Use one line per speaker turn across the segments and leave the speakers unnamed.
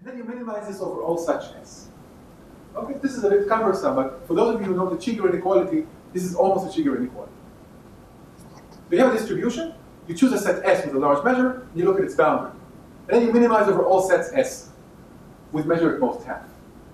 then you minimize this over all such S. Okay, this is a bit cumbersome, but for those of you who know the Cheeger inequality, this is almost a Cheeger inequality. You have a distribution, you choose a set S with a large measure, and you look at its boundary. And then you minimize over all sets S with measure at most half.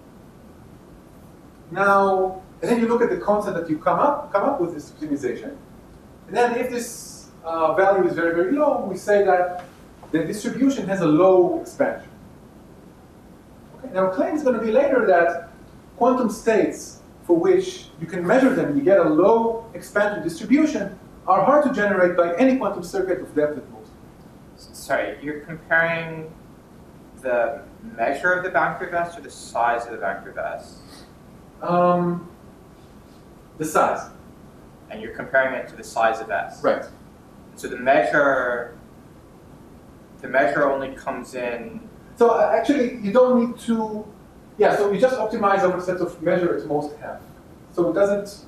Now, and then you look at the constant that you come up with this optimization. And then if this value is very, very low, we say that the distribution has a low expansion. Okay? Now, claim is going to be later that quantum states for which you can measure them and you get a low expansion distribution are hard to generate by any quantum circuit of depth at most.
Sorry, you're comparing the measure of the boundary of S or the size of the boundary of S?
The size.
And you're comparing it to the size of S?
Right.
So the measure only comes in...
So actually, you don't need to... Yeah, so you just optimize over a set of measure at most half. So it doesn't...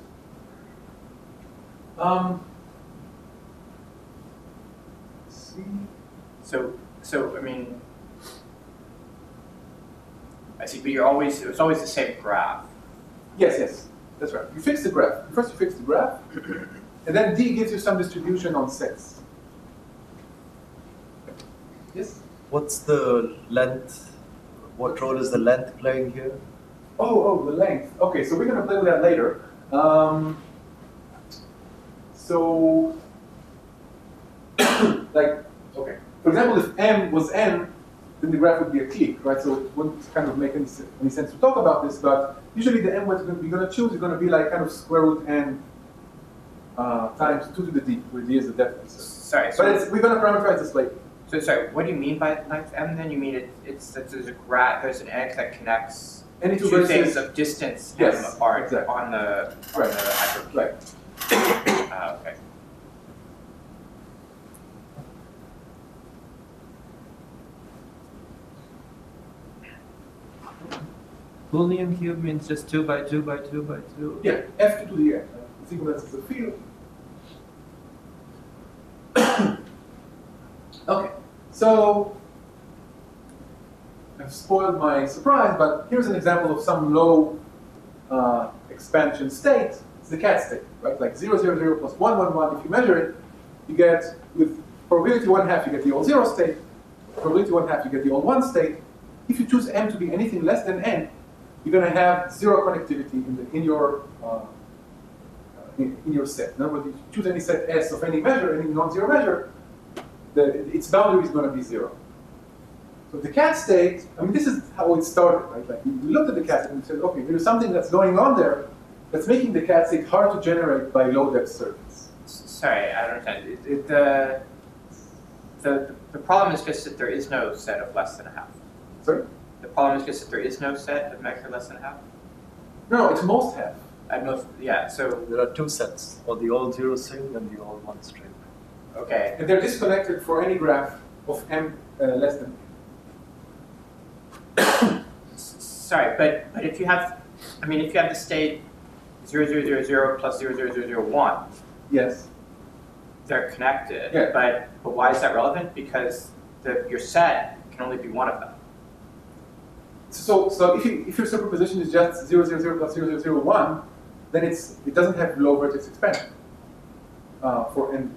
So I mean, I see, but it's always the same graph.
Yes, that's right. You fix the graph. First you fix the graph, and then D gives you some distribution on sets. Yes?
What's the length? What role is the length playing here?
Oh, the length. Okay, so we're going to play with that later. Okay. For example, if M was N, then the graph would be a clique, right? So it wouldn't kind of make any sense to talk about this, but usually the M what you're going to choose is going to be like kind of square root N times 2 to the D, where D is the depth.
Sorry.
But we're going to parameterize this later.
So sorry, what do you mean by length M then? You mean there's a graph, there's an edge that connects
any
two things of distance M apart
exactly.
on the hypercube.
Right.
Okay.
Boolean cube means just 2 by 2 by 2 by 2.
Yeah, F2 to the N. The sequence is a field. Okay, so I've spoiled my surprise, but here's an example of some low expansion state. It's the cat state, right? Like 0, 0, 0 plus 1, 1, 1. If you measure it, you get, with probability 1/2, you get the old 0 state. Probability 1/2, you get the old 1 state. If you choose M to be anything less than N, you're going to have zero connectivity in your set. In other words, if you choose any set S of any measure, any non-zero measure, its boundary is going to be 0. So the cat state, I mean, this is how it started, right? Like you looked at the cat state and you said, okay, there's something that's going on there that's making the cat state hard to generate by low-depth circuits.
Sorry, I don't understand. The problem is just that there is no set of less than a half.
Sorry?
The problem is just that there is no set of measure less than a half?
No, it's most half.
At most, yeah, so...
There are two sets, or the all zero string and the all one string.
Okay.
And they're disconnected for any graph of M less than
Sorry, but if you have, if you have the state 0, 0, 0, 0 plus 0, 0, 0, 0, 1,
Yes.
they're connected.
Yeah.
But why is that relevant? Because your set can only be one of them.
So if your superposition is just 0, 0, 0 plus 0, 0, 0, 1, then it doesn't have low vertex expansion for any.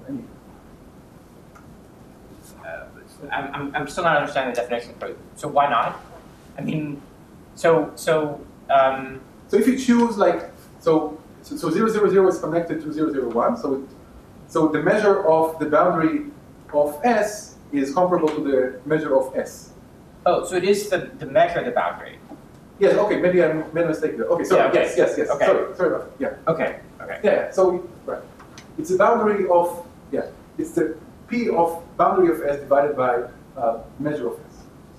I'm still not understanding the definition. So why not? So
if you choose like so 0, 0, 0 is connected to 0, 0, 1, so the measure of the boundary of S is comparable to the measure of S.
Oh, so it is the measure of the boundary.
Yes. Okay. Maybe I made a mistake there. Okay. Sorry.
Yeah, okay.
Yes.
Okay.
Sorry about that. Yeah.
Okay.
Yeah. So right, it's the boundary of it's the P of boundary of S divided by measure of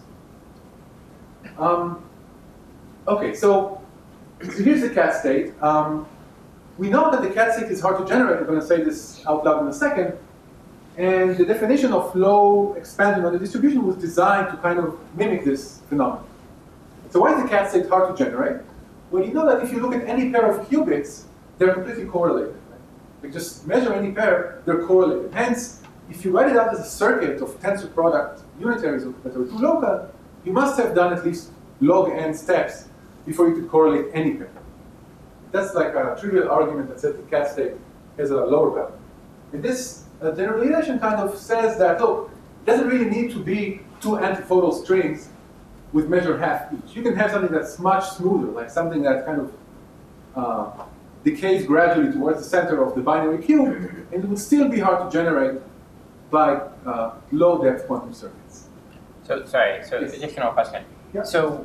S. Okay. So here's the cat state. We know that the cat state is hard to generate. I'm going to say this out loud in a second. And the definition of low expansion on the distribution was designed to kind of mimic this phenomenon. So why is the cat state hard to generate? Well, you know that if you look at any pair of qubits, they're completely correlated. Right? Like just measure any pair, they're correlated. Hence, if you write it out as a circuit of tensor product unitaries that are too local, you must have done at least log n steps before you could correlate any pair. That's like a trivial argument that says the cat state has a lower value. And this generalization kind of says that, look, it doesn't really need to be two antiphotal strings with measure half each. You can have something that's much smoother, like something that kind of decays gradually towards the center of the binary cube, and it would still be hard to generate by low-depth quantum circuits.
So, sorry, so
Yes.
additional question.
Yeah.
So,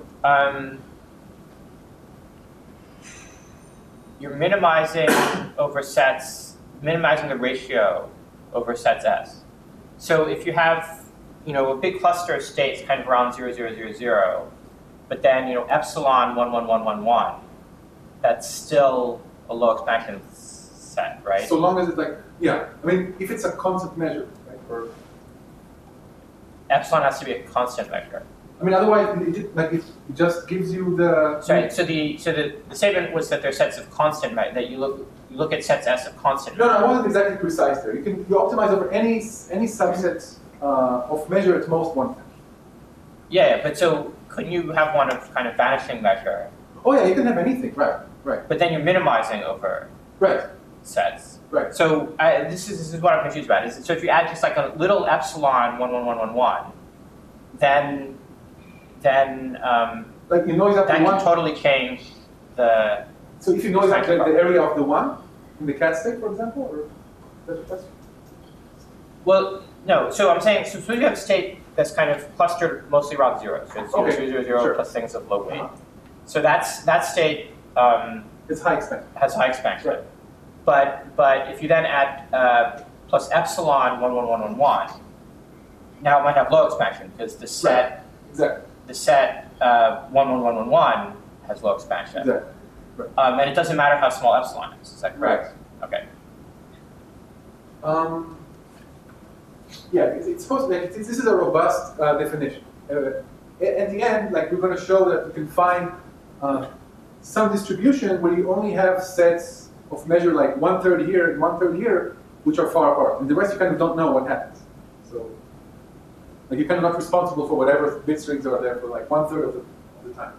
you're minimizing over sets, minimizing the ratio over sets S. So if you have, a big cluster of states kind of around 0, 0, 0, 0, but then, epsilon 1, 1, 1, 1, 1, that's still a low expansion set, right?
So long as it's like, yeah, I mean, if it's a constant measure, right? Or,
Epsilon has to be a constant vector.
I mean, otherwise, it just gives you the.
Sorry. So the statement was that they're sets of constant that you look at sets S of constant.
No, I wasn't exactly precise there. You optimize over any subset of measure at most one time.
Yeah, but so couldn't you have one of kind of vanishing measure?
Oh yeah, you can have anything, right?
But then you're minimizing over
Right.
sets.
Right.
So this is what I'm confused about. So if you add just like a little epsilon 1, 1, 1, 1, 1, then
Like you noise up
that
the one.
can totally change the.
So if you noise up the area of the one in the cat state, for example, or that's your question?
Well, no. So I'm saying, so suppose you have a state that's kind of clustered mostly around 0. So it's 0,
Okay,
0, 0, 0
sure.
plus things of low weight. So that state
It's high expansion.
has high expansion.
Right.
But if you then add plus epsilon 1, 1, 1, 1, 1, now it might have low expansion because the set
Exactly.
the set 1, 1, 1, 1, 1 has low expansion.
Exactly.
And it doesn't matter how small epsilon is. Is that correct? Okay.
Yeah, it's supposed to be, this is a robust definition. At the end, like we're going to show that you can find some distribution where you only have sets of measure like 1/3 here and 1/3 here, which are far apart, and the rest you kind of don't know what happens. So, like you're kind of not responsible for whatever bit strings are there for like 1/3 of the time.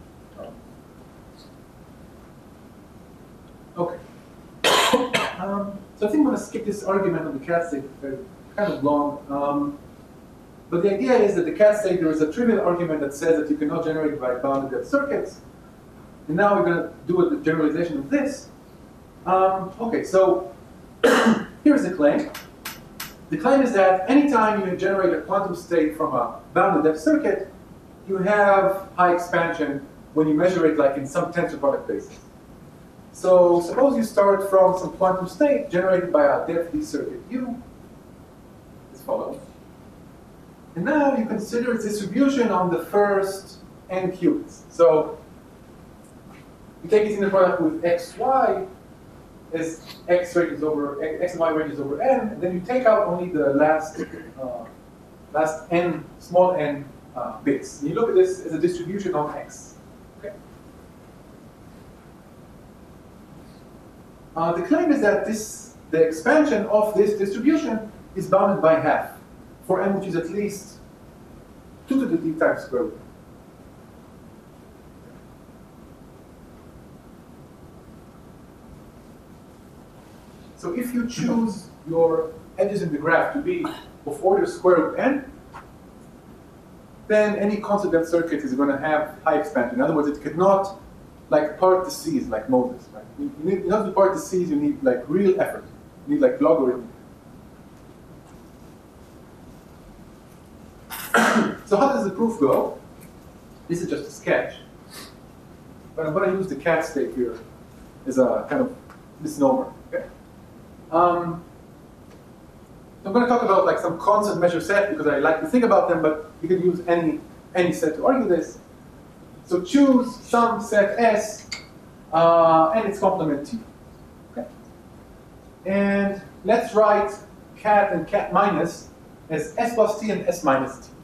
Okay. So I think I'm going to skip this argument on the cat state. It's kind of long. But the idea is that the cat state, there is a trivial argument that says that you cannot generate by bounded depth circuits. And now we're going to do a generalization of this. Okay, so here's the claim. The claim is that anytime you generate a quantum state from a bounded depth circuit, you have high expansion when you measure it like in some tensor product basis. So suppose you start from some quantum state generated by a depth D circuit U, as follows. And now you consider its distribution on the first n qubits. So you take its inner product with x, y, as x ranges over x and y ranges over n, and then you take out only the last n, small n bits. And you look at this as a distribution on x. Okay. The claim is that the expansion of this distribution is bounded by half for n which is at least 2 to the d times square root. So if you choose your edges in the graph to be of order square root n, then any constant depth circuit is going to have high expansion. In other words, it cannot like part the C's like Moses. Right? In order to part the C's, you need like real effort. You need like logarithm. So how does the proof go? This is just a sketch. But I'm going to use the cat state here as a kind of misnomer. Okay? I'm going to talk about like some constant measure set because I like to think about them, but you can use any set to argue this. So choose some set S and its complement T. Okay? And let's write cat and cat minus as S plus T and S minus T.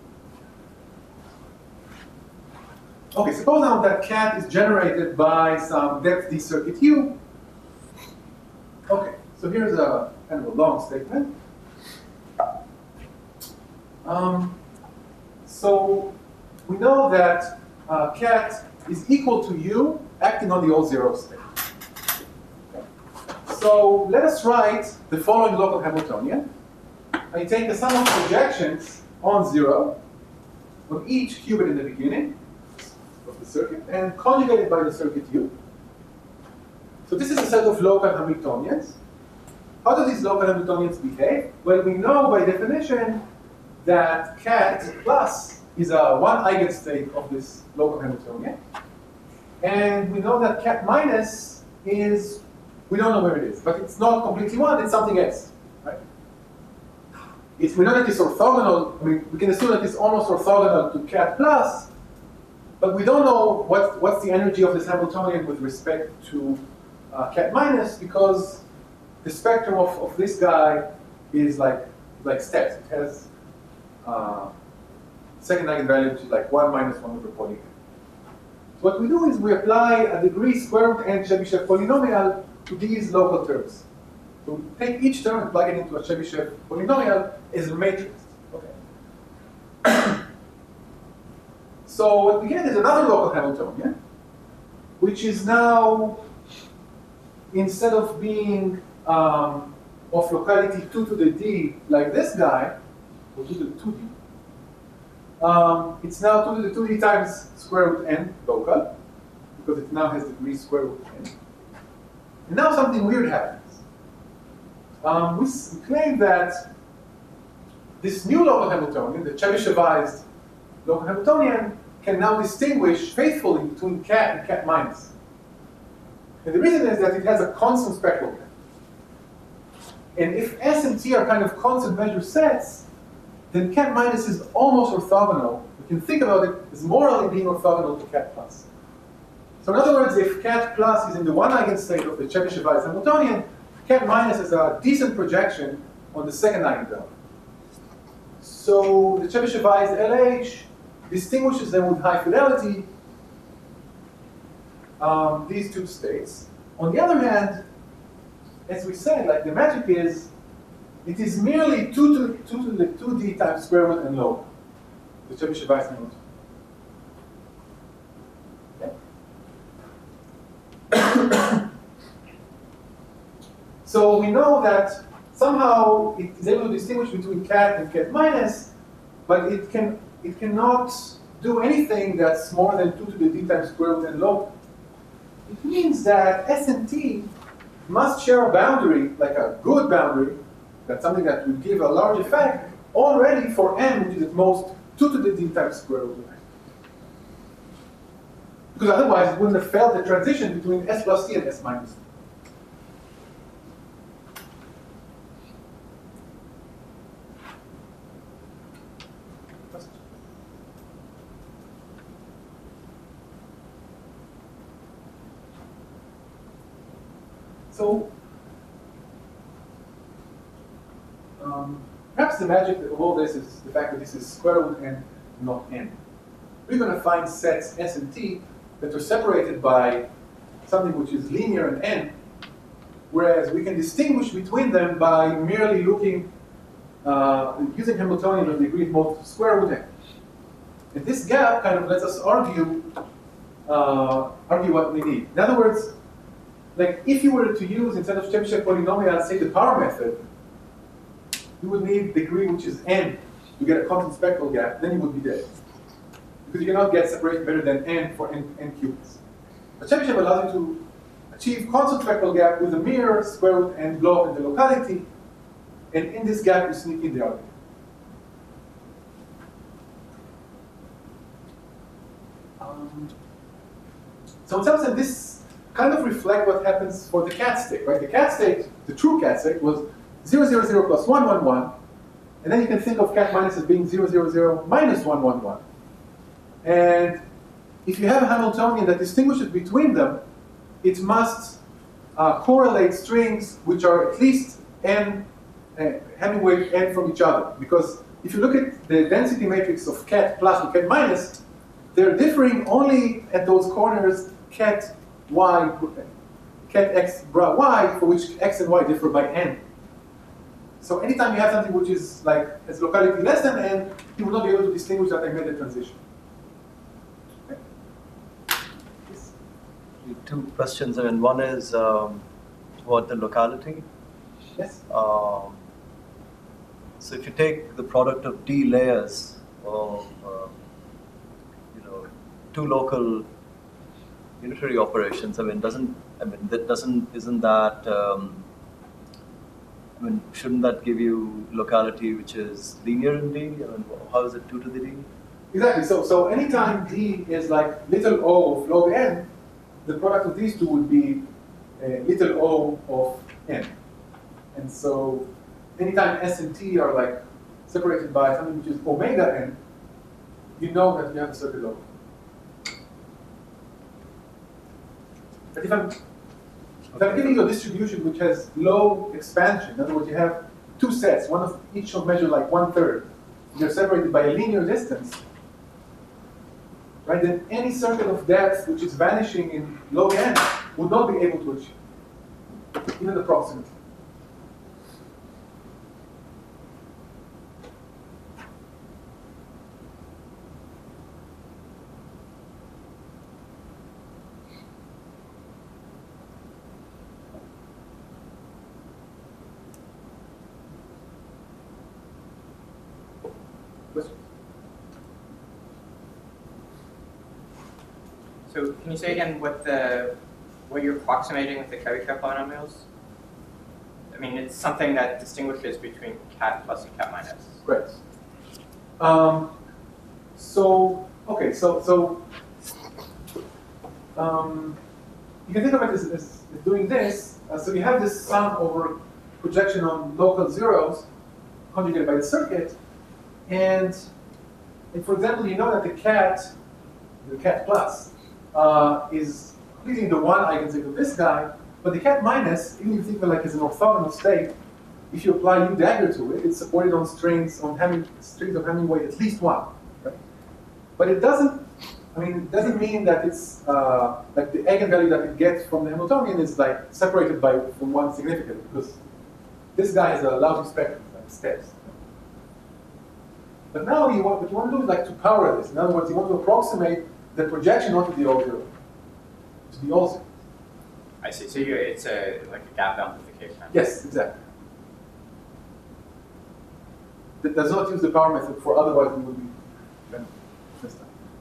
Okay, suppose now that cat is generated by some depth D circuit U. Okay, so here's a kind of a long statement. So we know that cat is equal to u acting on the all zero state. Okay. So let us write the following local Hamiltonian. I take the sum of projections on 0 on each qubit in the beginning of the circuit and conjugate it by the circuit u. So this is a set of local Hamiltonians. How do these local Hamiltonians behave? Well, we know by definition that cat plus is a one eigenstate of this local Hamiltonian. And we know that cat minus is, we don't know where it is, but it's not completely one, it's something else, right? We know that it's orthogonal, I mean, we can assume that it's almost orthogonal to cat plus, but we don't know what's the energy of this Hamiltonian with respect to cat minus, because the spectrum of this guy is like steps. It has second eigenvalue, which is like 1 minus 1 over polygon. So what we do is we apply a degree square root n Chebyshev polynomial to these local terms. So we take each term and plug it into a Chebyshev polynomial as a matrix. Okay. So what we get is another local Hamiltonian, which is now, instead of being of locality 2 to the d like this guy, or 2 to the 2d, it's now 2 to the 2d times square root n local, because it now has degree square root n. And now something weird happens. We claim that this new local Hamiltonian, the Chebyshevized local Hamiltonian, can now distinguish faithfully between cat and cat minus. And the reason is that it has a constant spectral gap. And if S and T are kind of constant measure sets, then cat minus is almost orthogonal. We can think about it as morally being orthogonal to cat plus. So in other words, if cat plus is in the one eigenstate of the Chebyshevized Hamiltonian, cat minus is a decent projection on the second eigenvalue. So the Chebyshevized LH distinguishes them with high fidelity, these two states. On the other hand, as we said, like the magic is, it is merely 2 to the 2d times square root and log, the Chebyshevized Hamiltonian. Okay. So we know that somehow it is able to distinguish between cat and cat minus, but it cannot do anything that's more than 2 to the d times square root and log. It means that S and T must share a boundary, like a good boundary, that's something that would give a large effect already for m, which is at most 2 to the d times square root of n. Because otherwise it wouldn't have failed the transition between S plus T and S minus T. So, perhaps the magic of all this is the fact that this is square root n, not n. We're going to find sets S and T that are separated by something which is linear in n, whereas we can distinguish between them by merely looking, using Hamiltonian of degree most square root n. And this gap kind of lets us argue what we need. In other words, like if you were to use, instead of Chebyshev polynomial, say the power method, you would need degree which is n to get a constant spectral gap, then you would be dead. Because you cannot get separation better than n for n qubits. But Chebyshev allows you to achieve constant spectral gap with a mere square root n blow in the locality, and in this gap you sneak in the argument. So in some sense, this kind of reflect what happens for the cat state, right? The cat state, the true cat state, was 0, 0, 0 plus 1, 1, 1. And then you can think of cat minus as being 0, 0, 0 minus 1, 1, 1. And if you have a Hamiltonian that distinguishes between them, it must correlate strings which are at least n, having weight n from each other. Because if you look at the density matrix of cat plus and cat minus, they're differing only at those corners cat y, cat x bra y, for which x and y differ by n. So anytime you have something which is like has locality less than n, you will not be able to distinguish that I made a transition.
Two questions. I mean, one is what the locality.
Yes.
So if you take the product of D layers of two local unitary operations, isn't that shouldn't that give you locality which is linear in D? I mean, how is it 2 to the D?
Exactly. So anytime D is like little o of log n, the product of these two would be little o of n. And so anytime S and T are like separated by something which is omega n, you know that you have a circuit log. But if I'm giving you a distribution which has low expansion, in other words, you have two sets, one of each of measure like 1/3, they're separated by a linear distance, right? Then any circuit of depth which is vanishing in log n would not be able to achieve, even approximately.
So can you say again what you're approximating with the Kerry-Kerr polynomials? I mean, it's something that distinguishes between cat plus and cat minus.
Right. You can think of it as doing this. So you have this sum over projection on local zeros conjugated by the circuit, and for example, you know that the cat plus, is completing the one eigenstate of this guy, but the cat minus, even if you think of it like as an orthogonal state, if you apply U dagger to it, it's supported on strings of Hamming weight at least one, right? But it doesn't mean that it's like the eigenvalue that it gets from the Hamiltonian is like separated from one significant, because this guy has a lousy spectrum, like steps. But now what you want to do is like to power this. In other words, you want to approximate the projection onto the O0, to the O0.
I see. So it's like a gap amplification.
Yes, exactly. That does not use the power method, for otherwise we would be messed up.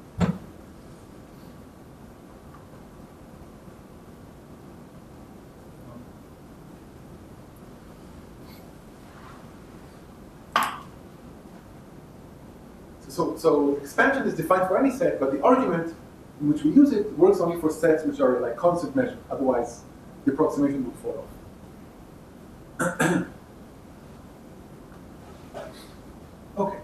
So expansion is defined for any set, but the argument in which we use it works only for sets which are like constant measure. Otherwise, the approximation would fall off. Okay.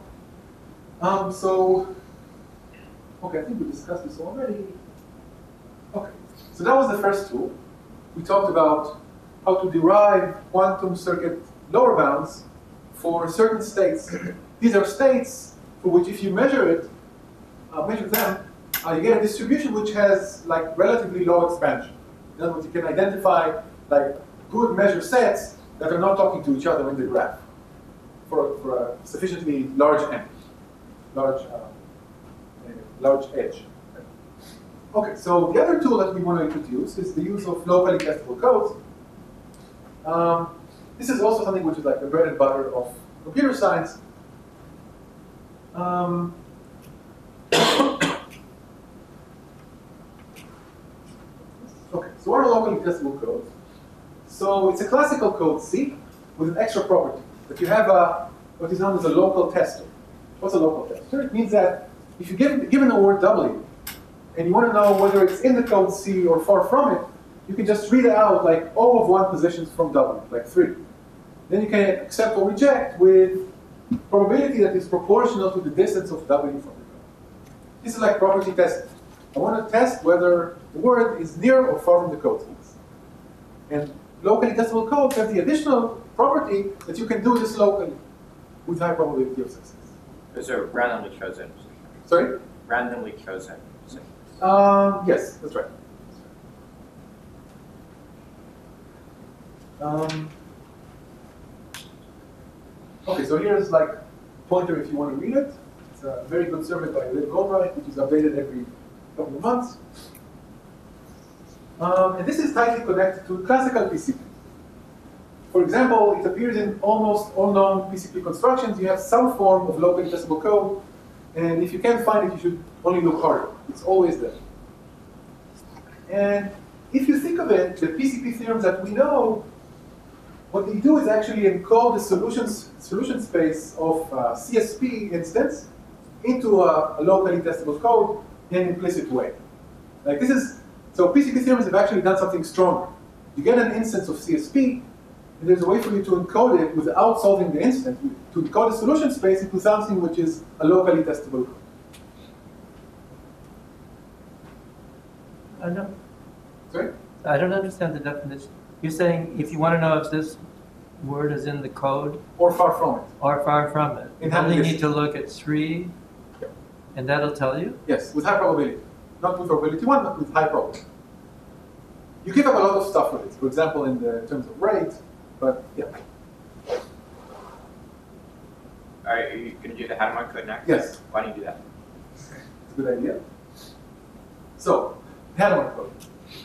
I think we discussed this already. Okay. So that was the first tool. We talked about how to derive quantum circuit lower bounds for certain states. These are states for which, if you measure them, you get a distribution which has like relatively low expansion. In other words, you can identify like good measure sets that are not talking to each other in the graph for a sufficiently large n, large edge. Okay, so the other tool that we want to introduce is the use of locally testable codes. This is also something which is like the bread and butter of computer science. Okay, so what are locally testable codes? So it's a classical code C with an extra property, that you have what is known as a local tester. What's a local tester? It means that if you given a word W, and you want to know whether it's in the code C or far from it, you can just read it out like O of 1 positions from W, like 3. Then you can accept or reject with probability that is proportional to the distance of W from the code. This is like property testing. I want to test whether the word is near or far from the code space. And locally testable codes have the additional property that you can do this locally with high probability of success.
Those are randomly chosen.
Sorry?
Randomly chosen.
Yes, that's right. Okay, so here's like a pointer if you want to read it. It's a very good survey by Liv Goldreich, which is updated every couple of months. And this is tightly connected to classical PCP. For example, it appears in almost all known PCP constructions. You have some form of locally testable code, and if you can't find it, you should only look harder. It's always there. And if you think of it, the PCP theorems that we know, what they do is actually encode the solution space of CSP instance into a locally testable code in an implicit way. Like this is, so PCP theorems have actually done something stronger. You get an instance of CSP, and there's a way for you to encode it without solving the instance, to encode the solution space into something which is a locally testable code.
I don't understand the definition. You're saying if you want to know if this word is in the code
Or far from it.
or far from it, you
In
only
Hamlet.
need to look at 3, and that'll tell you?
Yes, with high probability. Not with probability 1, but with high probability. You give up a lot of stuff with it. For example, in the terms of rate, but yeah.
All right, are you going to do the Hadamard code next?
Yes.
Why don't you do that?
It's a good idea. So, Hadamard code.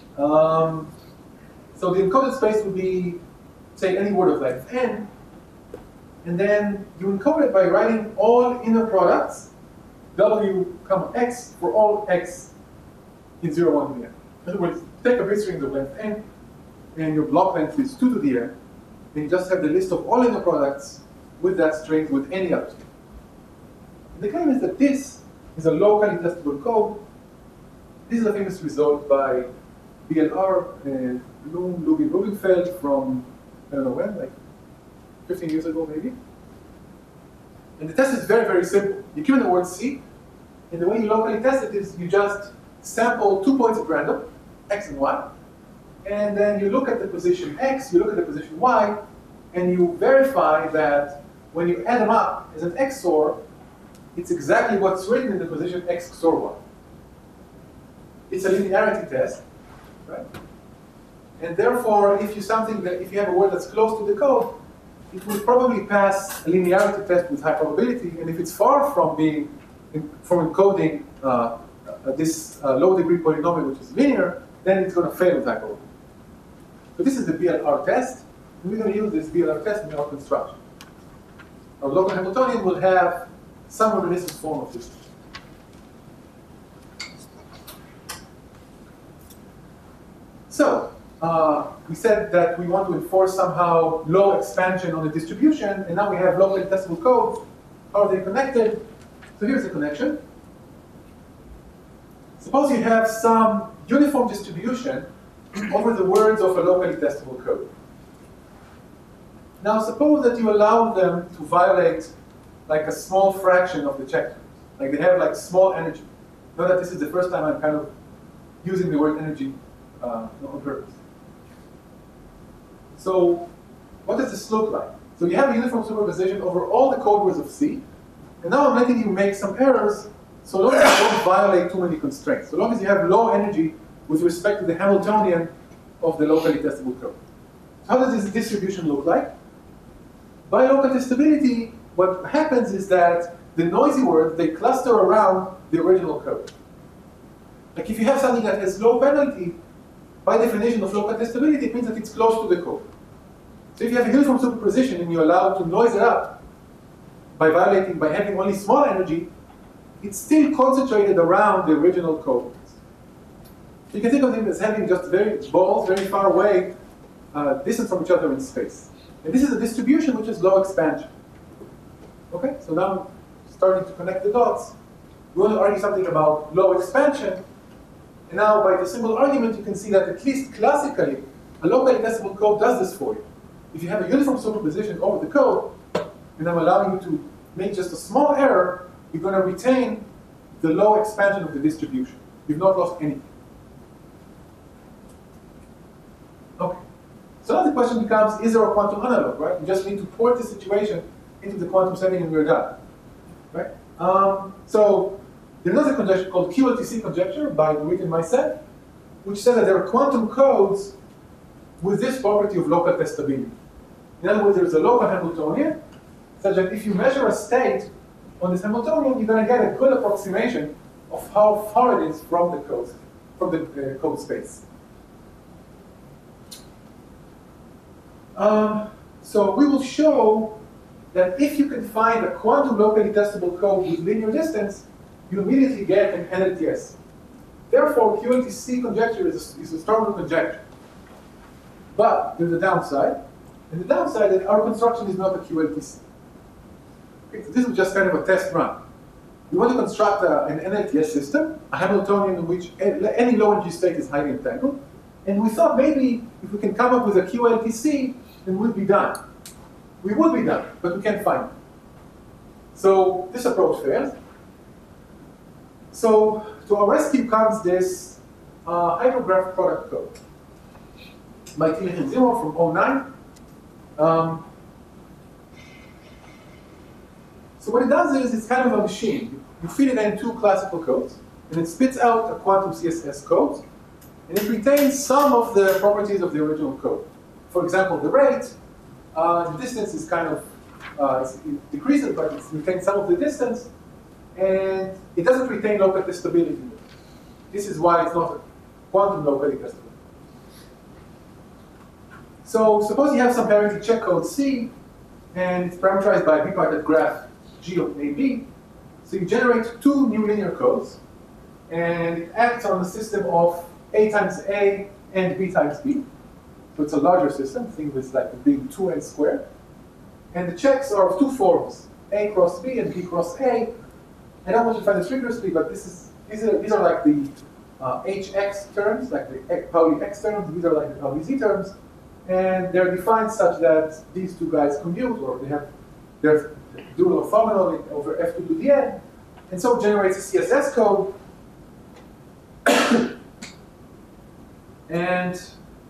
So the encoded space would be, say, any word of length n, and then you encode it by writing all inner products, w, comma, x, for all x in 0, 1 to the n. In other words, take a bit string of length n, and your block length is 2 to the n, and you just have the list of all inner products with that string with any other string. The claim is that this is a locally testable code. This is a famous result by BLR, Bloom, Lubin, Rubenfeld from, I don't know when, like 15 years ago maybe. And the test is very, very simple. You give it the word C, and the way you locally test it is you just sample 2 points at random, x and y, and then you look at the position x, you look at the position y, and you verify that when you add them up as an XOR, it's exactly what's written in the position x XOR y. It's a linearity test, right? And therefore, if you have a word that's close to the code, it will probably pass a linearity test with high probability. And if it's far from encoding this low-degree polynomial, which is linear, then it's going to fail with high probability. So this is the BLR test, and we're going to use this BLR test in our construction. Our local Hamiltonian will have some reminiscent form of this. So, we said that we want to enforce somehow low expansion on the distribution, and now we have locally testable codes. How are they connected? So here's the connection. Suppose you have some uniform distribution over the words of a locally testable code. Now suppose that you allow them to violate like a small fraction of the check terms. Like they have like small energy. Know that this is the first time I'm kind of using the word energy on purpose. So what does this look like? So you have a uniform superposition over all the code words of C, and now I'm letting you make some errors so long as you don't violate too many constraints, so long as you have low energy with respect to the Hamiltonian of the locally testable code. So how does this distribution look like? By local testability, what happens is that the noisy words, they cluster around the original code. Like if you have something that has low penalty, by definition of local testability, it means that it's close to the code. So if you have a uniform superposition and you're allowed to noise it up by having only small energy, it's still concentrated around the original code. So you can think of them as having just balls very far away, distant from each other in space. And this is a distribution which is low expansion. Okay, so now I'm starting to connect the dots. We want to argue something about low expansion. And now by the simple argument, you can see that at least classically, a locally testable code does this for you. If you have a uniform superposition over the code, and I'm allowing you to make just a small error, you're going to retain the low expansion of the distribution. You've not lost anything. Okay. So now the question becomes, is there a quantum analog, right? We just need to port the situation into the quantum setting and we're done, right? So there's another conjecture called QLTC conjecture by Dewitt and Maisel, which says that there are quantum codes with this property of local testability. In other words, there's a local Hamiltonian, such that if you measure a state on this Hamiltonian, you're going to get a good approximation of how far it is from the code space. So we will show that if you can find a quantum locally testable code with linear distance, you immediately get an NLTS. Therefore, QLTC conjecture is a stronger conjecture. But there's a downside. And the downside is our construction is not a QLTC. Okay, so this is just kind of a test run. We want to construct an NLTS system, a Hamiltonian in which any low energy state is highly entangled. And we thought maybe if we can come up with a QLTC, then we'd be done. We would be done, but we can't find it. So this approach fails. So to our rescue comes this hydrograph product code by Timothy Zimmer from 2009. So what it does is it's kind of a machine. You feed it in two classical codes, and it spits out a quantum CSS code, and it retains some of the properties of the original code. For example, the rate, the distance is kind of, it decreases, but it retains some of the distance, and it doesn't retain local testability. This is why it's not a quantum locally testable. So suppose you have some parity check code C, and it's parameterized by a bipartite graph G of AB. So you generate two new linear codes, and it acts on a system of A times A and B times B. So it's a larger system, think of it like being 2n squared. And the checks are of two forms, A cross B and B cross A. I don't want to find this rigorously, but these are like the HX terms, like the Pauli X terms. These are like the Pauli Z terms. And they're defined such that these two guys commute, or they have their dual orthogonal over F2 to the n. And so it generates a CSS code. And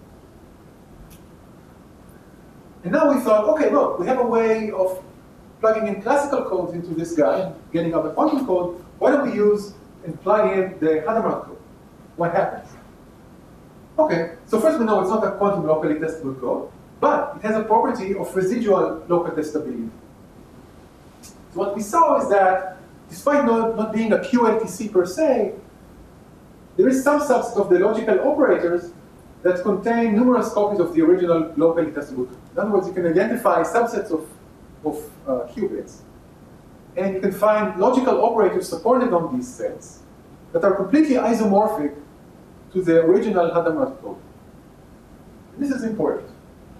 now we thought, okay, look, we have a way of plugging in classical codes into this guy and getting out the quantum code. Why don't we use and plug in the Hadamard code? What happens? Okay, so first we know it's not a quantum locally testable code, but it has a property of residual local testability. So what we saw is that despite not being a QLTC per se, there is some subset of the logical operators that contain numerous copies of the original locally testable code. In other words, you can identify subsets of qubits, and you can find logical operators supported on these sets that are completely isomorphic to the original Hadamard code. And this is important.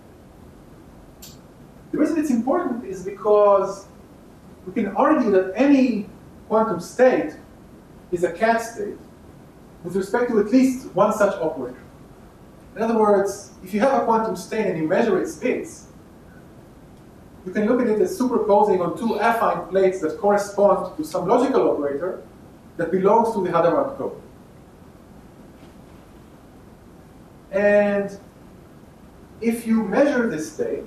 The reason it's important is because we can argue that any quantum state is a cat state with respect to at least one such operator. In other words, if you have a quantum state and you measure its bits, you can look at it as superposing on two affine plates that correspond to some logical operator that belongs to the Hadamard code. And if you measure this state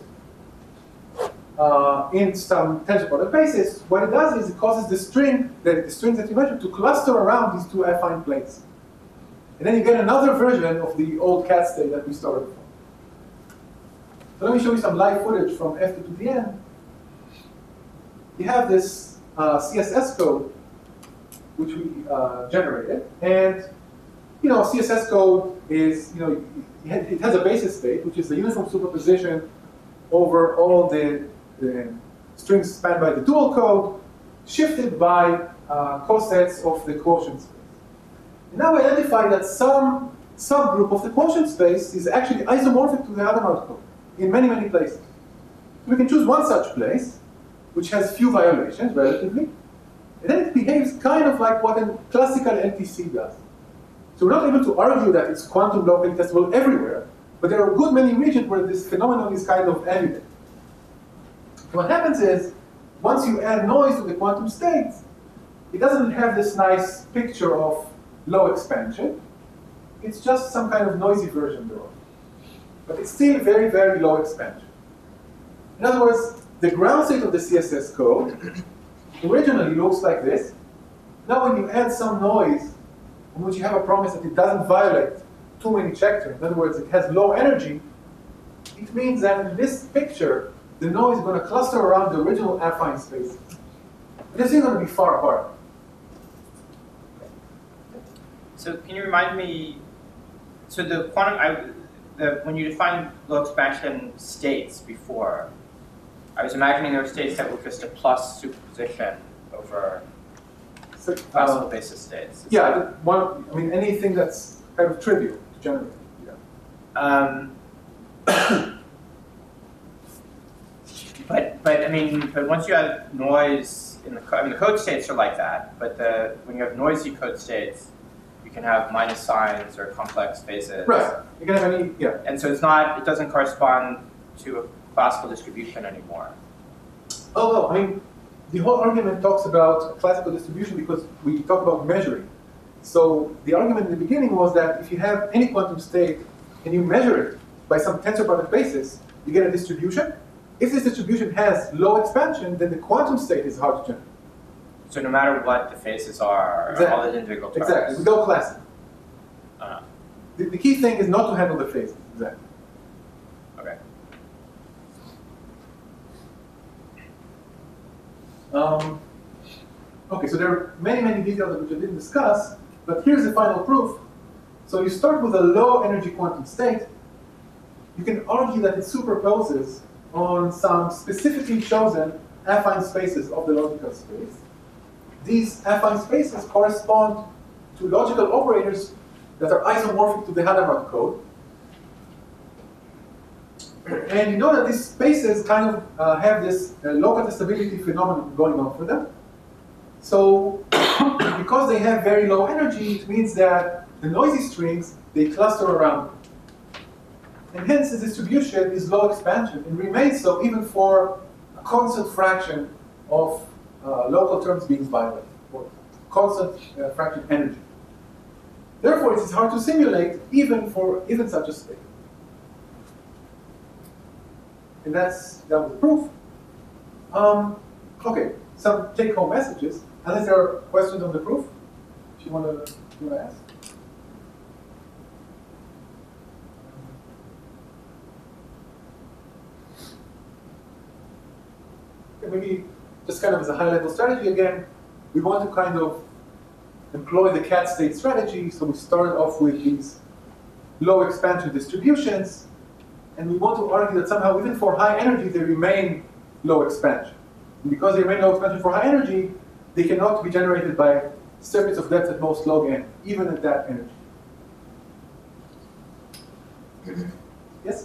in some tangent product basis, what it does is it causes the strings that you measure to cluster around these two affine plates. And then you get another version of the old cat state that we started from. So let me show you some live footage from F2 to the n. You have this CSS code which we generated, and CSS code is it has a basis state, which is the uniform superposition over all the strings spanned by the dual code, shifted by cosets of the quotient space. And now we identify that some subgroup of the quotient space is actually isomorphic to the Hadamard code in many, many places. So we can choose one such place, which has few violations relatively, and then it behaves kind of like what a classical LTC does. So we're not able to argue that it's quantum locally testable everywhere, but there are a good many regions where this phenomenon is kind of evident. What happens is, once you add noise to the quantum states, it doesn't have this nice picture of low expansion. It's just some kind of noisy version thereof. But it's still very, very low expansion. In other words, the ground state of the CSS code originally looks like this. Now when you add some noise, in which you have a promise that it doesn't violate too many check terms, in other words, it has low energy, it means that in this picture, the noise is going to cluster around the original affine space. This is going to be far apart.
So can you remind me, so the when you defined low expansion states before, I was imagining there were states that were just a plus superposition over
So,
classical basis states.
yeah, I mean, anything that's kind of trivial to generate. Yeah.
But I mean, but once you have noise in the code, I mean, the code states are like that. But when you have noisy code states, you can have minus signs or complex phases.
Right. You can have any, yeah.
And so it doesn't correspond to a classical distribution anymore.
Oh, well, I mean, the whole argument talks about classical distribution because we talk about measuring. So the argument in the beginning was that if you have any quantum state and you measure it by some tensor product basis, you get a distribution. If this distribution has low expansion, then the quantum state is hard to generate.
So no matter what the phases are,
Exactly.
all the individual terms.
Exactly. We go classic.
Uh,
The key thing is not to handle the phases. Exactly.
okay.
Okay, so there are many, many details which I didn't discuss, but here's the final proof. So you start with a low energy quantum state. You can argue that it superposes on some specifically chosen affine spaces of the logical space. These affine spaces correspond to logical operators that are isomorphic to the Hadamard code. And you know that these spaces kind of have this local stability phenomenon going on for them. So because they have very low energy, it means that the noisy strings, they cluster around them. And hence the distribution is low expansion and remains so even for a constant fraction of local terms being violated, or constant fraction energy. Therefore, it is hard to simulate even for such a state. And that was the proof. Okay, some take-home messages. Unless there are questions on the proof, if you want to ask. Okay, maybe just kind of as a high-level strategy again, we want to kind of employ the cat state strategy. So we start off with these low expansion distributions, and we want to argue that somehow even for high energy they remain low expansion. And because they remain low expansion for high energy, they cannot be generated by circuits of depth at most log n, even at that energy. Yes?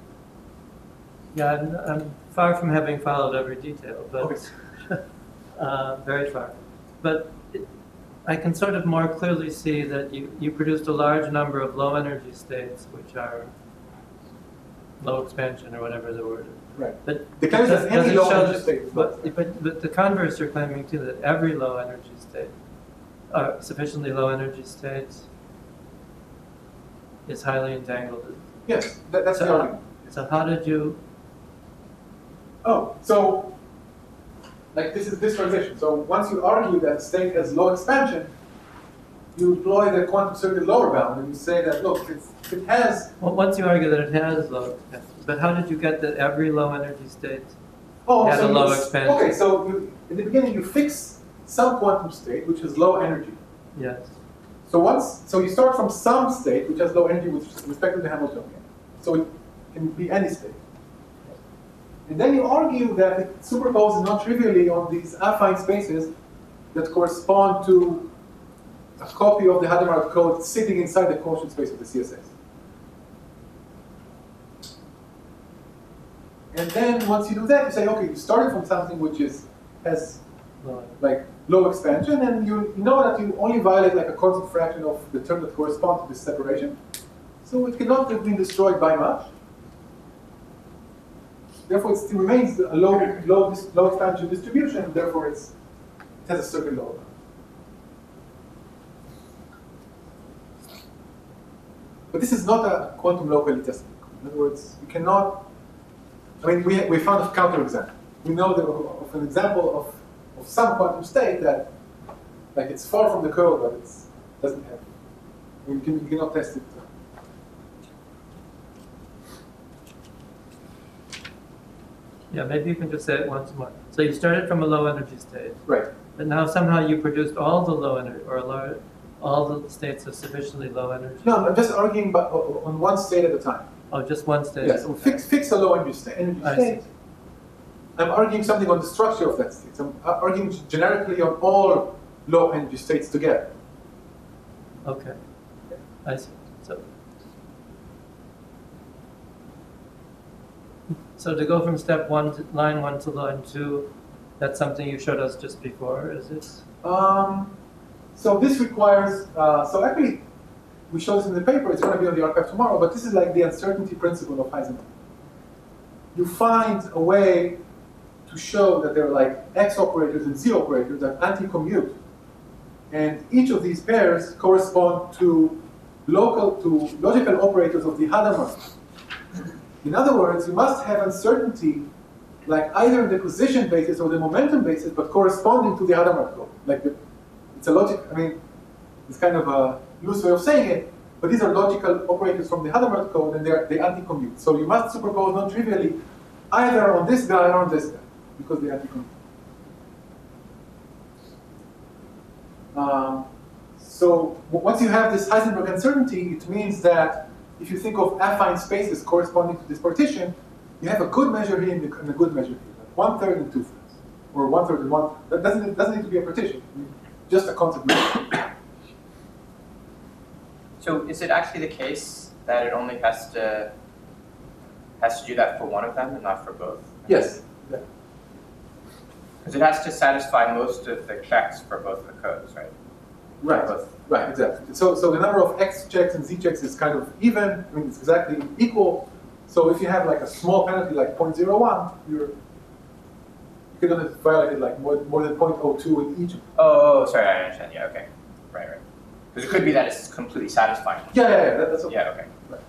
Yeah, I'm far from having followed every detail, but
Okay.
very far. But I can sort of more clearly see that you produced a large number of low energy states, which are low expansion or whatever the word is.
Right.
But
The kind
does-
of
does
any
it
low
show
energy
that-
state.
But the converse are claiming too that every low energy state, sufficiently low energy states, is highly entangled.
Yes, that's the
So-
argument.
So how did you?
Oh, so like this is this transition. So once you argue that a state has low expansion, you employ the quantum circuit lower bound, and you say that look, if it has.
Well, once you argue that it has low expansion, but how did you get that every low energy state?
Oh,
Has
so
a low
you-
expansion.
Okay, so in the beginning you fix some quantum state which has low energy.
Yes.
So you start from some state which has low energy with respect to the Hamiltonian. So it can be any state. And then you argue that it superposes not trivially on these affine spaces that correspond to a copy of the Hadamard code sitting inside the quotient space of the CSS. And then once you do that, you say, okay, you started from something which has
Low.
like low expansion, and you know that you only violate like a constant fraction of the term that corresponds to this separation. So it cannot have been destroyed by much. Therefore, it still remains a low expansion distribution. Therefore, it has a certain lower bound. But this is not a quantum locally tested. In other words, you cannot. I mean, we found a counterexample. We know that of an example of some quantum state that, like, it's far from the code, but it doesn't have. You cannot test it.
Yeah, maybe you can just say it once more. So you started from a low energy state,
Right.
but now somehow you produced all the low energy, or all the states of sufficiently low energy.
No, I'm just arguing on one state at a time.
Oh, just one state.
Yes, so fix a low energy state.
I see.
I'm arguing something on the structure of that state. So I'm arguing generically on all low energy states together.
Okay, I see. So to go from step one to line one to line two, that's something you showed us just before, is it?
So this requires, so actually, we show this in the paper, it's going to be on the archive tomorrow, but this is like the uncertainty principle of Heisenberg. You find a way to show that there are like X operators and Z operators that anti-commute. And each of these pairs correspond to logical operators of the Hadamard. In other words, you must have uncertainty like either the position basis or the momentum basis, but corresponding to the Hadamard code. Like it's a logic, I mean, it's kind of a loose way of saying it, but these are logical operators from the Hadamard code and they anti-commute. So you must superpose non-trivially either on this guy or on this guy, because they anti-commute. So once you have this Heisenberg uncertainty, it means that if you think of affine spaces corresponding to this partition, you have a good measure here and a good measure here, like 1/3 and 2/3, or 1/3 and 1. That doesn't need to be a partition, just a concept.
So is it actually the case that it only has to do that for one of them and not for both?
Yes.
Because it has to satisfy most of the checks for both the codes, right?
Right.
Both.
Right. Exactly. So the number of X checks and Z checks is kind of even. I mean, it's exactly equal. So if you have like a small penalty like 0.01, you can only violate it like more than 0.02 in each.
Oh, sorry, I understand. Yeah, okay. Right. Because it could be that it's completely satisfying.
Yeah, that's okay.
Yeah, okay.
Right.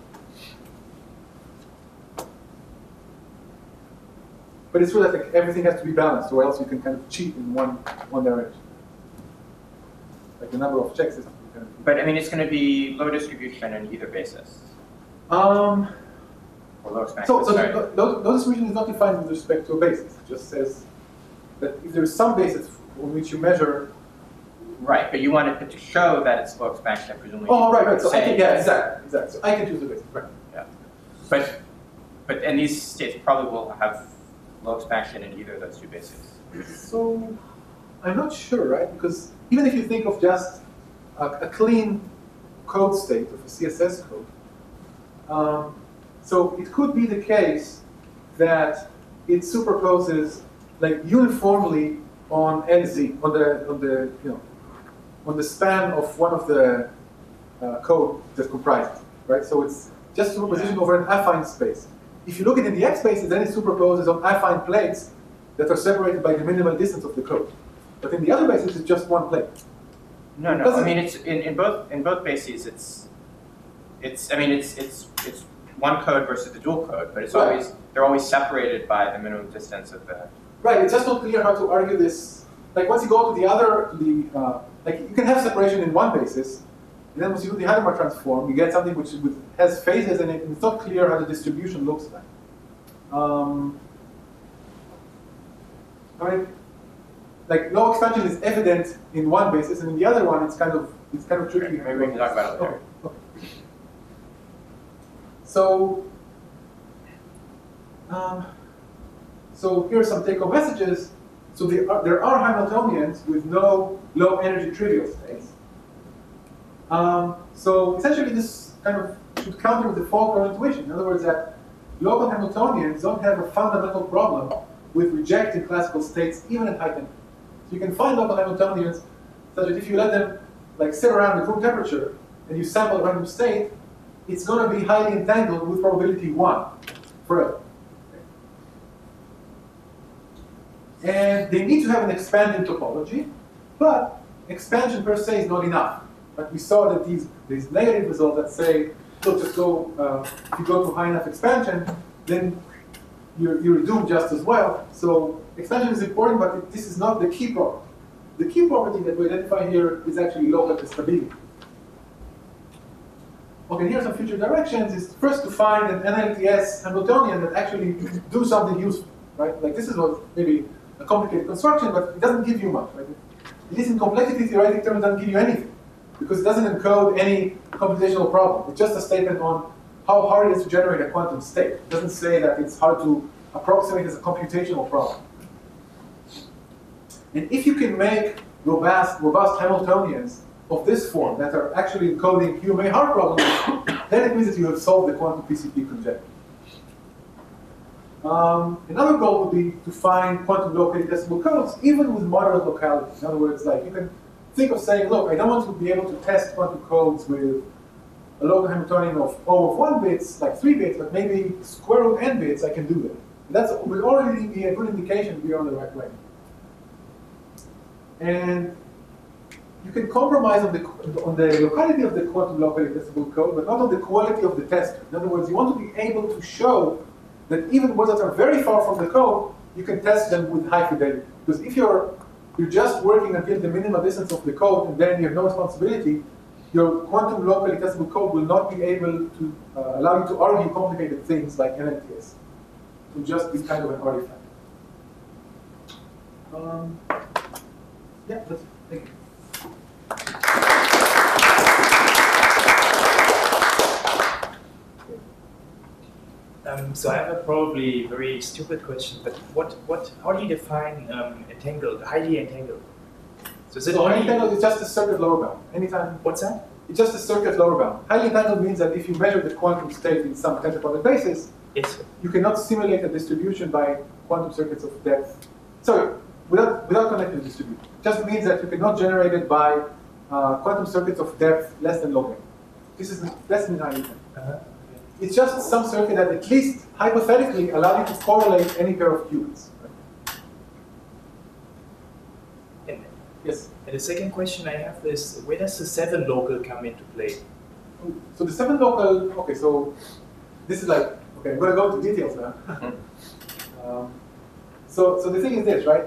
But it's true that like, everything has to be balanced, or else you can kind of cheat in one direction. Like the number of checks is kind of.
But I mean, it's going to be low distribution in either basis.
Or
low expansion.
So
sorry.
low distribution is not defined with respect to a basis. It just says that if there is some basis on which you measure.
Right, but you wanted to show that it's low expansion, presumably.
Oh, right. So I
say-
can, yeah, exactly. So I can choose the basis, right?
Yeah. And these states probably will have low expansion in either of those two bases.
So I'm not sure, right? Because even if you think of just a clean code state of a CSS code, so it could be the case that it superposes like uniformly on LZ, on the span of one of the code that comprises it, right? So it's just superposition over an affine space. If you look at it in the X spaces, then it superposes on affine plates that are separated by the minimal distance of the code. But in the other bases, it's just one plate.
No. I mean, it's in both bases. It's one code versus the dual code, but it's
Right.
they're always separated by the minimum distance of the.
Right. It's just not clear how to argue this. Like once you go to the other, like you can have separation in one basis, and then once you do the Hadamard transform, you get something which has phases in it, and it's not clear how the distribution looks like. I mean, like low expansion is evident in one basis, and in the other one, it's kind of tricky.
Maybe we can talk about it later.
Okay. So, so here are some take-home messages. So there are Hamiltonians with no low energy trivial states. So essentially, this kind of should counter the Faulkner intuition. In other words, that local Hamiltonians don't have a fundamental problem with rejecting classical states, even at high temperature. So you can find local Hamiltonians such that if you let them like sit around at room temperature and you sample a random state, it's going to be highly entangled with probability 1 forever. And they need to have an expanding topology, but expansion per se is not enough. But we saw that these negative results that say, look, just go, if you go to high enough expansion, then you're doomed just as well. So expansion is important, but this is not the key property. The key property that we identify here is actually local stability. Okay, here are some future directions. Is first to find an NLTS Hamiltonian that actually do something useful, right? Like this is what maybe a complicated construction, but it doesn't give you much, right? At least in complexity theoretic terms, it doesn't give you anything because it doesn't encode any computational problem. It's just a statement on how hard it is to generate a quantum state. It doesn't say that it's hard to approximate as a computational problem. And if you can make robust Hamiltonians of this form that are actually encoding QMA hard problems, then it means that you have solved the quantum PCP conjecture. Another goal would be to find quantum locally testable codes, even with moderate locality. In other words, like you can think of saying, look, I don't want to be able to test quantum codes with a local Hamiltonian of O of 1 bits, like 3 bits, but maybe square root n bits, I can do that. That would already be a good indication we are on the right way. And you can compromise on the locality of the quantum locally testable code, but not on the quality of the tester. In other words, you want to be able to show that even words that are very far from the code, you can test them with high fidelity. Because if you're just working until the minimal distance of the code and then you have no responsibility, your quantum locally testable code will not be able to allow you to argue complicated things like NLTS. It will just be kind of an artifact. Yeah, that's it. Thank you.
So I have a probably very stupid question, but how do you define entangled, highly entangled? So is it
So highly
only,
entangled is just a circuit lower bound. Anytime,
what's that?
it's just a circuit lower bound. Highly entangled means that if you measure the quantum state in some tetraploid basis,
Yes.
you cannot simulate a distribution by quantum circuits of depth. Sorry, without connecting the distribution. It just means that you cannot generate it by quantum circuits of depth less than log n. This is less than highly entangled. It's just some circuit that at least hypothetically allow you to correlate any pair of qubits. Right?
And,
Yes.
and the second question I have is, where does the 7 local come into play?
So the 7 local, okay, so this is like, okay, I'm going to go into details now. So the thing is this, right?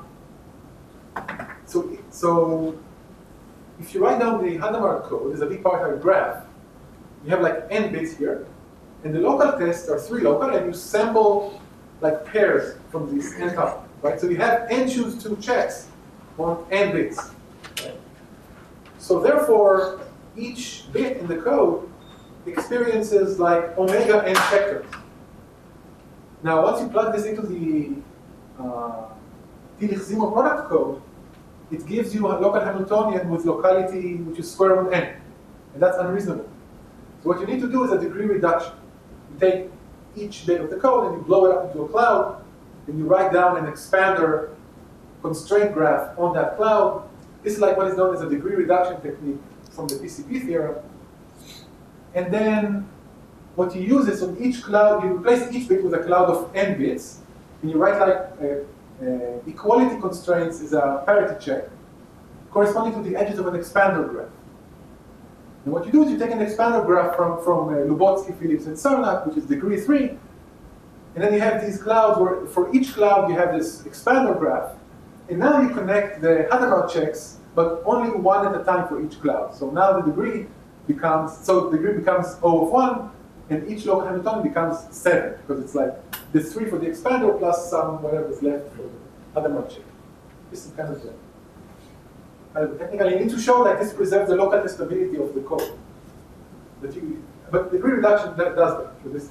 So if you write down the Hadamard code as a bipartite graph, you have like n bits here, and the local tests are 3 local, and you sample like pairs from these n couple, right? So you have n choose 2 checks on n bits. Right? So therefore, each bit in the code experiences like omega n vectors. Now, once you plug this into the Tillich-Zimmer product code, it gives you a local Hamiltonian with locality which is square root n, and that's unreasonable. So what you need to do is a degree reduction. You take each bit of the code and you blow it up into a cloud, and you write down an expander constraint graph on that cloud. This is like what is known as a degree reduction technique from the PCP theorem. And then what you use is on each cloud, you replace each bit with a cloud of n bits, and you write like equality constraints is a parity check corresponding to the edges of an expander graph. And what you do is you take an expander graph from Lubotsky, Phillips, and Sarnak, which is degree 3, and then you have these clouds where for each cloud you have this expander graph, and now you connect the Hadamard checks, but only one at a time for each cloud. So now the degree becomes O of 1, and each local Hamiltonian becomes 7, because it's like the 3 for the expander plus some whatever is left for the Hadamard check. This is kind of the technically, you need to show that this preserves the local testability of the code. But degree reduction does that. So this is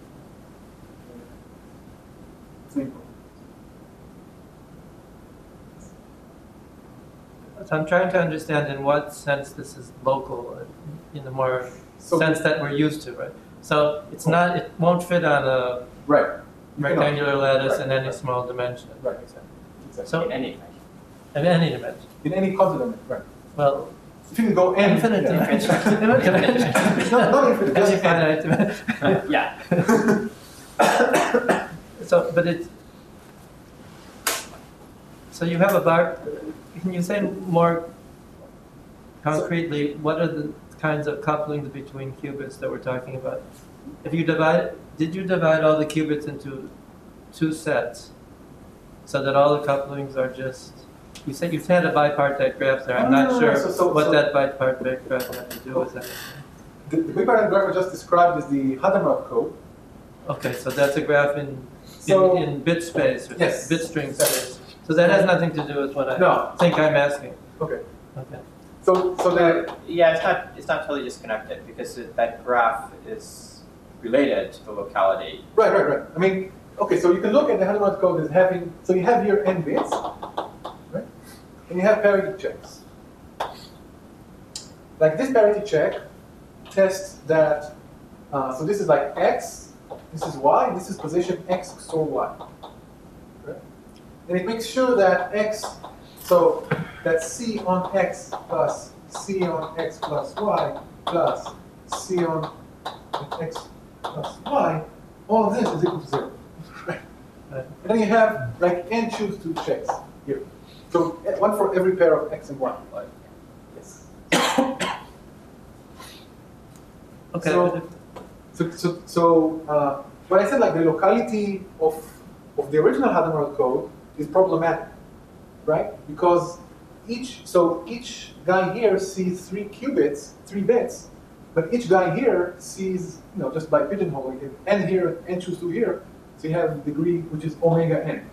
simple.
So I'm trying to understand in what sense this is local, in the more sense that we're used to, right? So it's not, it won't fit on a
Right.
rectangular lattice
Right.
in any small dimension.
Right, exactly.
So
In any dimension.
in any dimension.
In any continent, right.
Well,
If you can go n.
infinite
Yeah.
dimension.
Not infinite,
Any
just
finite dimension.
Yeah.
So, but it's, so you have a bar, can you say more concretely, what are the kinds of couplings between qubits that we're talking about? If you did you divide all the qubits into 2 sets so that all the couplings are just, you said you've had a bipartite graph there, I'm not sure what that bipartite graph had to do with that.
The bipartite graph I just described is the Hadamard code.
Okay, so that's a graph in bit space, or
Yes.
bit string space. So that has nothing to do with what I
No.
think I'm asking.
Okay.
Okay.
So the
Yeah, it's not totally disconnected because that graph is related to the locality.
Right, right, right. I mean, okay, so you can look at the Helmholtz code as having, so you have here n bits, right? And you have parity checks. Like this parity check tests that, so this is like x, this is y, this is position x XOR y. Right? And it makes sure that x, so that c on x plus c on x plus y plus c on x plus y, all of this is equal to 0. Right? And then you have like n choose 2 checks here. So one for every pair of x and y. Like, yes.
Okay.
So when I said like the locality of the original Hadamard code is problematic, right? Because each guy here sees 3 qubits, 3 bits, but each guy here sees, just by pigeonholing it, n here, n choose 2 here, so you have degree which is omega n.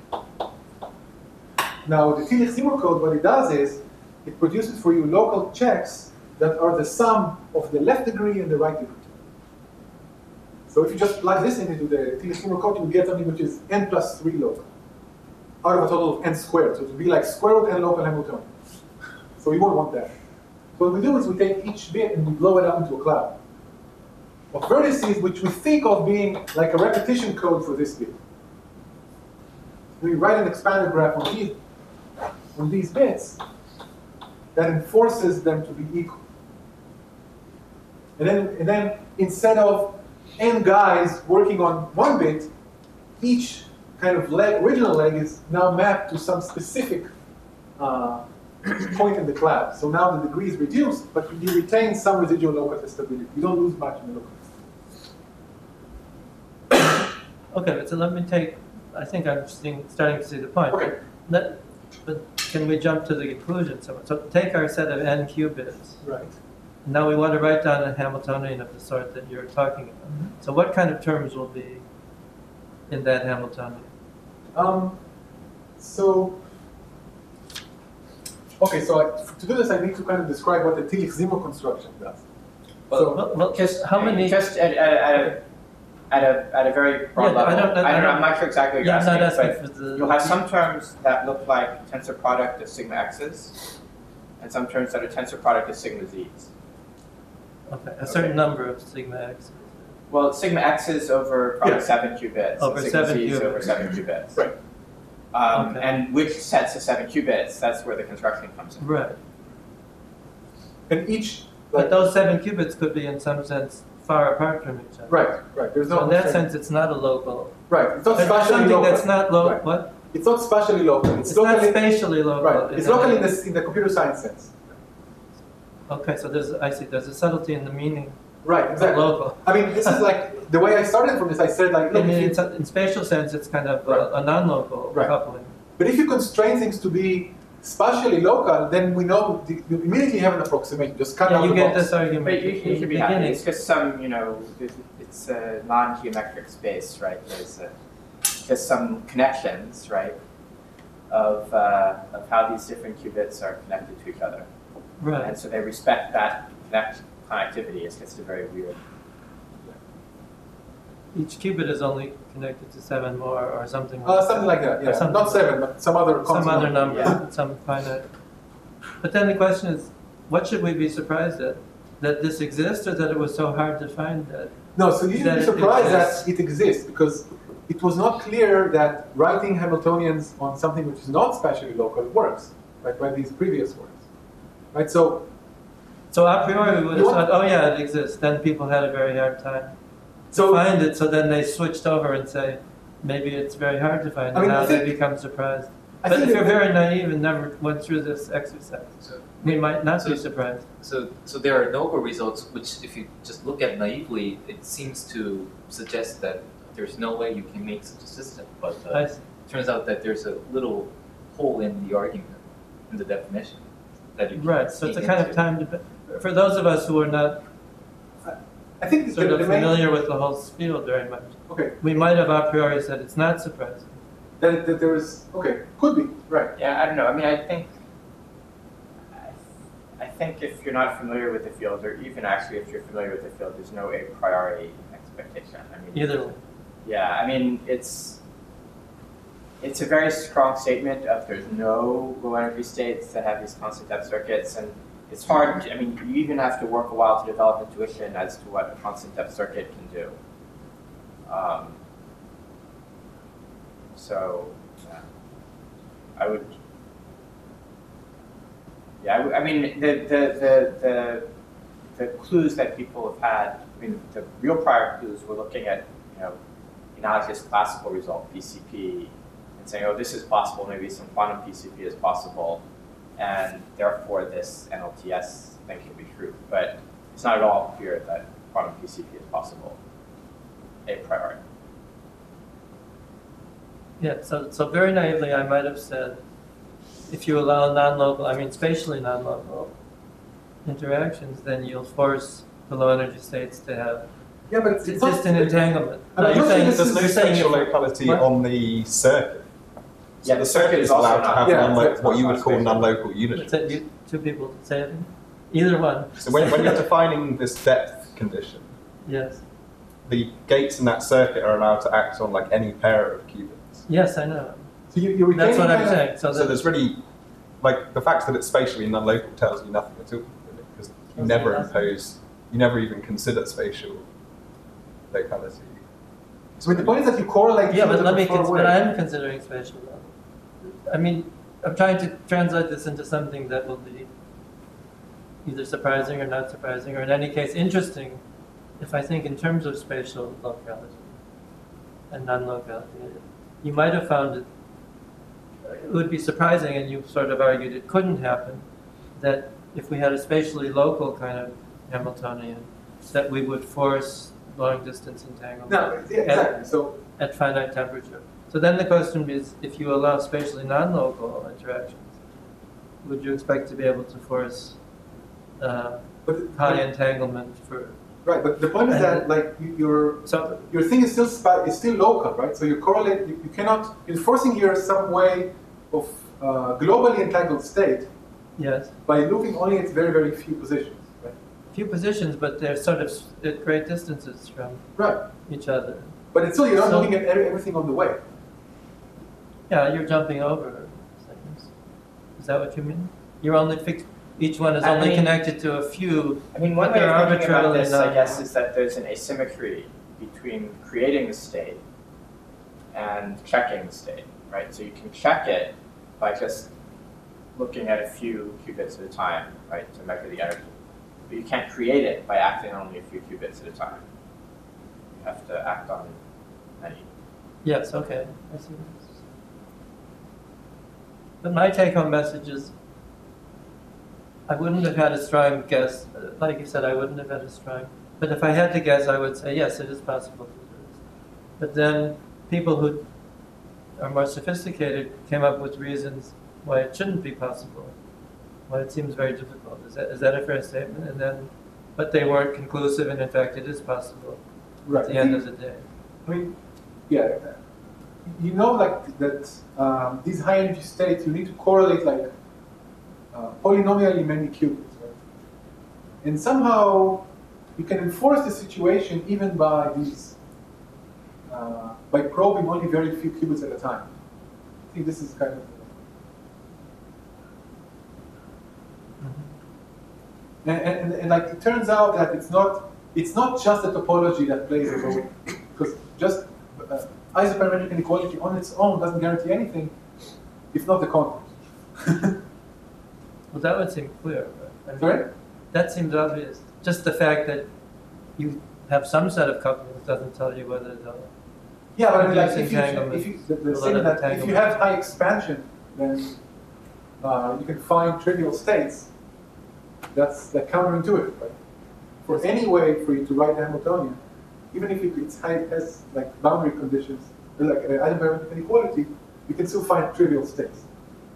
Now the Tillich-Seymour code, what it does is it produces for you local checks that are the sum of the left degree and the right degree. So if you just plug this into the Tillich-Seymour code, you get something which is n plus 3 local, out of a total of n squared. So it would be like square root n local Hamiltonian. So we won't want that. So what we do is we take each bit and we blow it up into a cloud of vertices, which we think of being like a repetition code for this bit. We write an expanded graph on these bits that enforces them to be equal. And then instead of n guys working on one bit, each kind of original leg is now mapped to some specific point in the cloud. So now the degree is reduced, but you retain some residual local stability. You don't lose much in the local.
Okay, so let me take, I think I'm starting to see the point.
Okay.
But can we jump to the conclusion? So take our set of n qubits.
Right.
Now we want to write down a Hamiltonian of the sort that you're talking about. So what kind of terms will be in that Hamiltonian?
To do this, I need to kind of describe what the Tillich-Seymour construction does.
Well,
Just
how many?
Just at a very broad level. I'm not sure exactly what you're asking, but you'll have some terms that look like tensor product of sigma x's, and some terms that are tensor product of sigma z's.
Okay, a certain number of sigma x.
Well, sigma x's over probably 7 qubits,
Over
and sigma
7
z's
qubits.
over 7 qubits.
Right.
Okay.
And which sets of 7 qubits, that's where the construction comes in.
Right.
And each,
But those 7 qubits could be in some sense far apart from each other.
right. There's no.
So in that sense, it's not a local.
Right. It's not
There's
spatially
something
local.
that's not local.
Right.
What?
It's not spatially local.
It's not
locally.
spatially local.
Right. It's local in the computer science sense.
Okay, so there's a subtlety in the meaning
Right.
of
Exactly.
local.
I mean, this is like the way I started from this. I said like,
I
look,
mean,
if you,
in spatial sense, it's kind of
Right.
a non-local
Right.
coupling.
but if you constrain things to be spatially local, then we know you immediately have an approximation. Just cut out
Yeah, you
the
get
box.
this argument
But you
in
should
the
be happy.
beginning.
It's just some, it's a non-geometric space, right? There's just some connections, right, of how these different qubits are connected to each other.
Right.
And so they respect that connectivity. It's just a very weird.
Each qubit is only connected to 7 more or something.
Something like that. Yeah.
Something.
Not 7, but some other
Some
constant
other number,
Yeah.
some finite. But then the question is, what should we be surprised at? That this exists, or that it was so hard to find that?
No, so you should
That
be
it
surprised
exists.
that it exists because it was not clear that writing Hamiltonians on something which is not spatially local works, right? By these previous works, right? So
So a priori we would
You
have
want-
thought, oh yeah, it exists. Then people had a very hard time to
So-
find it, so then they switched over and say, maybe it's very hard to find it.
I mean,
Now
I
they
think-
become surprised.
I
But
think
if you're
that-
very naive and never went through this exercise, we might not be surprised.
So there are NOVA results which, if you just look at naively, it seems to suggest that there's no way you can make such a system. But
I
it
see.
turns out that there's a little hole in the argument, in the definition, that you can
Right, so it's a
sneak
kind of
into.
time to, for those of us who are not
I think
sort of
the main,
familiar with the whole field very much,
okay,
we might have a priori said it's not surprising.
that there is, okay, could be, right.
Yeah, I don't know. I mean, I I think if you're not familiar with the field, or even actually if you're familiar with the field, there's no a priori expectation. I mean,
Either way.
yeah, I mean, it's a very strong statement of there's no low energy states that have these constant depth circuits, and it's hard. I mean, you even have to work a while to develop intuition as to what a constant depth circuit can do. So, yeah, I would. Yeah, I mean, the clues that people have had. I mean, the real prior clues were looking at analogous classical result PCP and saying, oh, this is possible. Maybe some quantum PCP is possible, and therefore this NLTS thing can be true. But it's not at all clear that quantum PCP is possible a priori.
Yeah, so very naively I might have said, if you allow non-local, I mean spatially non-local interactions, then you'll force the low energy states to have
Yeah, but it's not.
distant entanglement.
I'm
No,
not
you're
saying
saying,
this
There's
is
no
you're saying
spatial
if-
locality
what?
on the circuit. So
Yeah,
the circuit is allowed to have
Yeah,
non-local,
that's
what you
not
would call
spatial.
non-local
What's
units.
that, two people say it? Either one.
So when you're defining this depth condition,
Yes.
the gates in that circuit are allowed to act on like any pair of qubits.
Yes, I know.
So you're
That's what I'm
retaining
saying. So,
So there's really, like, the fact that it's spatially non-local tells you nothing at all, really, because you
Okay,
never
that's-
impose, you never even consider spatial locality.
I mean, the point is that you correlate.
yeah, but
fields
let me.
that are far
But
away.
I'm considering spatial level. I mean, I'm trying to translate this into something that will be either surprising or not surprising, or in any case interesting, if I think in terms of spatial locality and non-locality. You might have found it. It would be surprising, and you sort of argued it couldn't happen, that if we had a spatially local kind of Hamiltonian, that we would force long distance entanglement
No, yeah, exactly. So
at finite temperature. So then the question is, if you allow spatially non-local interactions, would you expect to be able to force
but
high entanglement for?
right, but the point is that like your
So
thing is still local, right? So you correlate. You cannot. You're forcing here some way of globally entangled state
yes,
by looking only at very very few positions, right?
few positions, but they're sort of at great distances from
Right.
each other.
But it's still you're not
So-
looking at everything on the way.
Yeah, you're jumping over things. Is that what you mean? You're only fixed. Each one is
I
only
mean-
connected to a few.
I mean, one
But
way
they're
of thinking about
arbitrarily
this, I
not-
guess, is that there's an asymmetry between creating the state and checking the state, right? So you can check it by just looking at a few qubits at a time, right, to measure the energy. But you can't create it by acting on only a few qubits at a time. You have to act on many.
Yes, okay. I see. But my take-home message is, I wouldn't have had a strong guess. Like you said, I wouldn't have had a strong. But if I had to guess, I would say yes, it is possible to do this. But then people who are more sophisticated came up with reasons why it shouldn't be possible, why it seems very difficult. Is that a fair statement? And then, but they weren't conclusive, and in fact, it is possible
Right.
at the end of the day.
I mean, yeah, you know, like that. These high energy states, you need to correlate like polynomially many qubits, right? And somehow you can enforce the situation even by these, by probing only very few qubits at a time. I think this is kind of. And like it turns out that it's not just the topology that plays a role, because just isoperimetric inequality on its own doesn't guarantee anything, if not the contours.
Well, that would seem clear. But, I mean,
Sorry?
that seems obvious. Just the fact that you have some set of couplings doesn't tell you whether they'll.
Yeah, but I mean, like
There's entanglement.
the
A lot
saying
of
that if you
entanglement.
have high expansion, then you can find trivial states. That's counterintuitive, right? For any way for you to write the Hamiltonian, even if it's high, has like boundary conditions, like isoperimetric inequality, you can still find trivial states.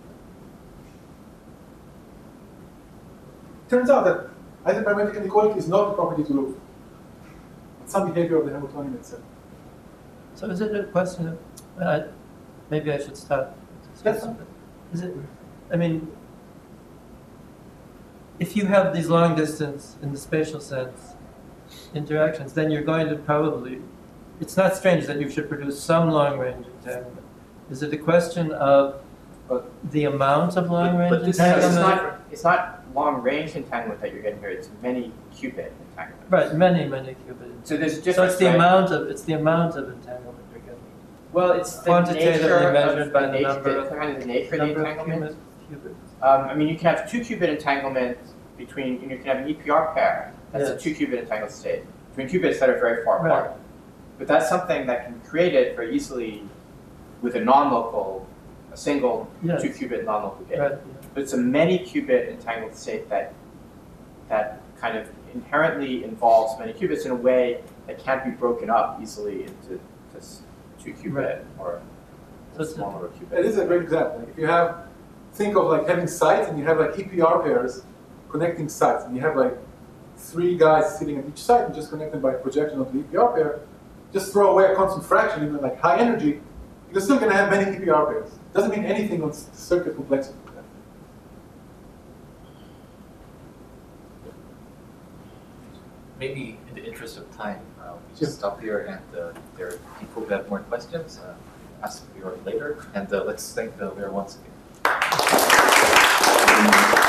Turns out that isoperimetric inequality is not a property to loop. It's some behavior of the Hamiltonian itself.
So is it a question of? Maybe I should stop.
Yes.
Is it? I mean, if you have these long distance in the spatial sense interactions, then you're going to probably, it's not strange that you should produce some long range entanglement. Is it a question of the amount of long range
but this is-
entanglement?
It's not long range entanglement that you're getting here, it's many qubit entanglement.
Right, many qubit.
So there's a
So
difference,
it's the
right?
amount of entanglement you're getting.
Well, it's the
Quantitatively
nature
measured
of
by
the
the
nature,
number of-
kind of the nature of the
Number of
entanglement.
qubits.
I mean, you can have 2 qubit entanglement between, you can have an EPR pair, that's
Yes.
a 2 qubit entangled state, between qubits that are very far
Right.
apart. But that's something that can be created very easily with a non-local, a single
Yes.
2 qubit non-local gate.
Right.
But it's a many qubit entangled state that kind of inherently involves many qubits in a way that can't be broken up easily into this 2 qubit
Right.
or
So
a
it's
small number of
It
qubits.
is a great example. If you have, think of like having sites and you have like EPR pairs connecting sites, and you have like 3 guys sitting at each site and just connect them by projection of the EPR pair, just throw away a constant fraction, even like high energy, you're still going to have many EPR pairs. Doesn't mean anything on circuit complexity.
Maybe in the interest of time, we
Sure.
just stop here, and there are people who have more questions. Ask Vera later, and let's thank Vera once again.